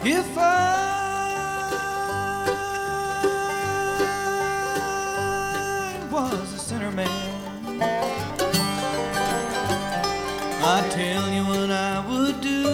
If I was a sinner man, I'd tell you what I would do.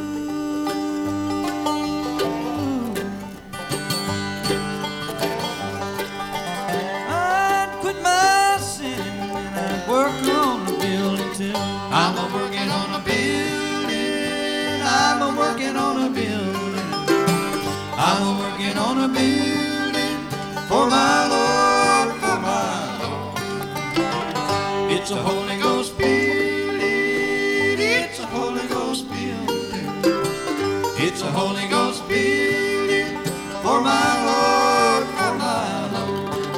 I'd quit my sin and I'd work on the building too. I'm a working on a building. I'm a working on a building. I'm a working on a building for my Lord, for my Lord. It's a Holy Ghost building. It's a Holy Ghost building. It's a Holy Ghost building for my Lord, for my Lord.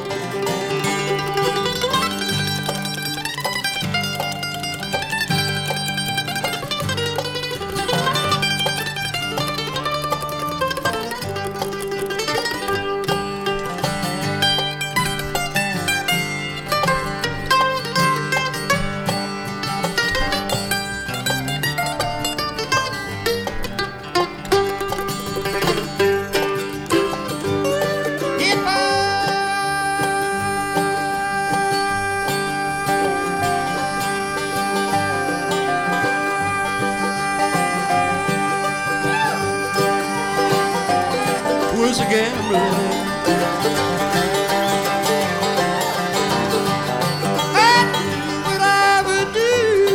Was a gambler. I knew what I would do.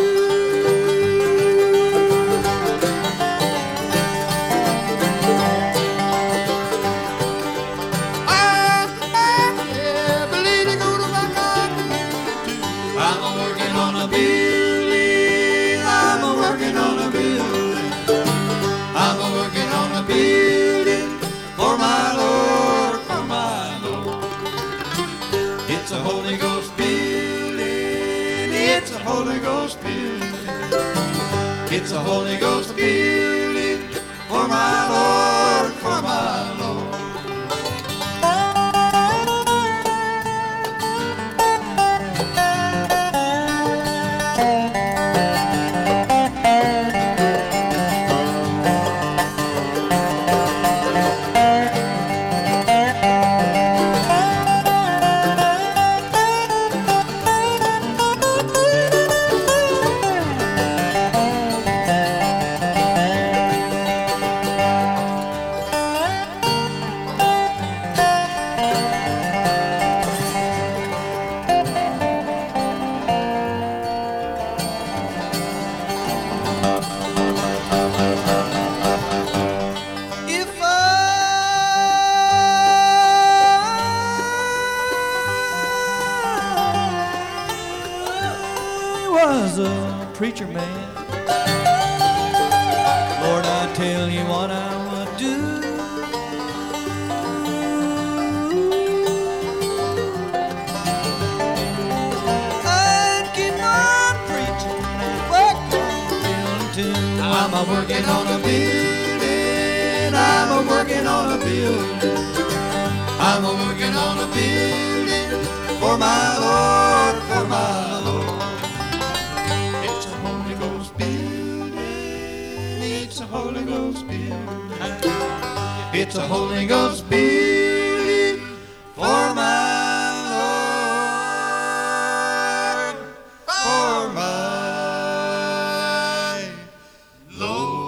I believe to go to my God. I'm a working on a building. I'm a working on a building. I'm a working on a building for my Lord, for my Lord. It's a Holy Ghost building. It's a Holy Ghost building. It's a Holy Ghost building for my Lord, for my Lord. Was a preacher man, Lord, I tell you what I would do. I'd keep on preaching and work on the building too. I'm a working on a building. I'm a working on a building. I'm a working on a building for my Lord, for my Lord. It's a Holy Ghost building. It's a Holy Ghost building. It's a Holy Ghost building for my Lord, for my Lord.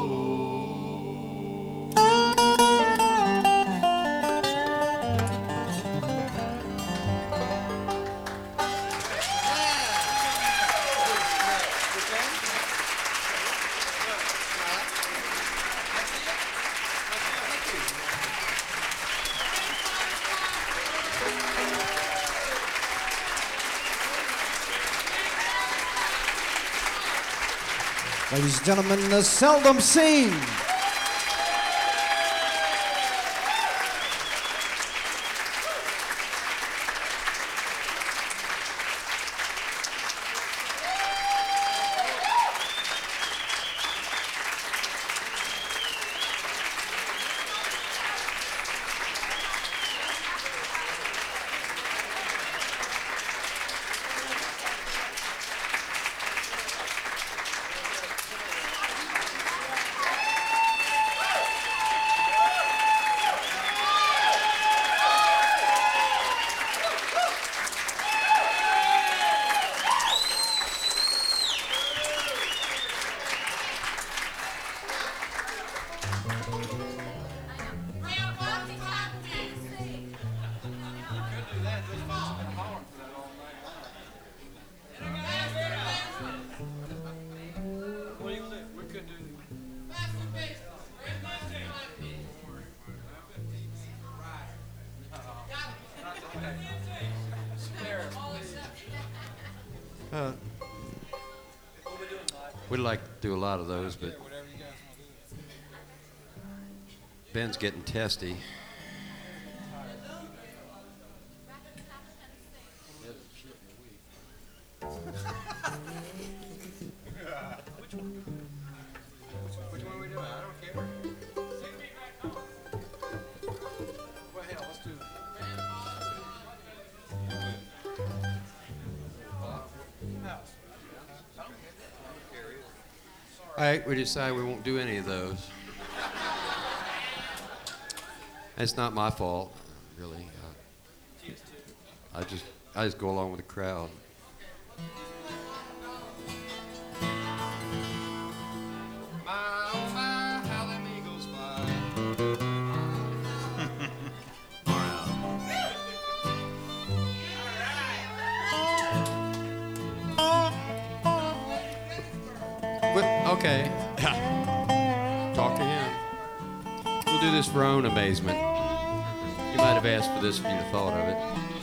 Ladies and gentlemen, the seldom seen. We'd like to do a lot of those, but Ben's getting testy. Which one are we doing? I don't care. Well, hell, let's do. All right, we decide we won't do any of those. It's not my fault, really. I just go along with the crowd. Okay. Talk to him. We'll do this for our own amazement. You might have asked for this if you'd have thought of it.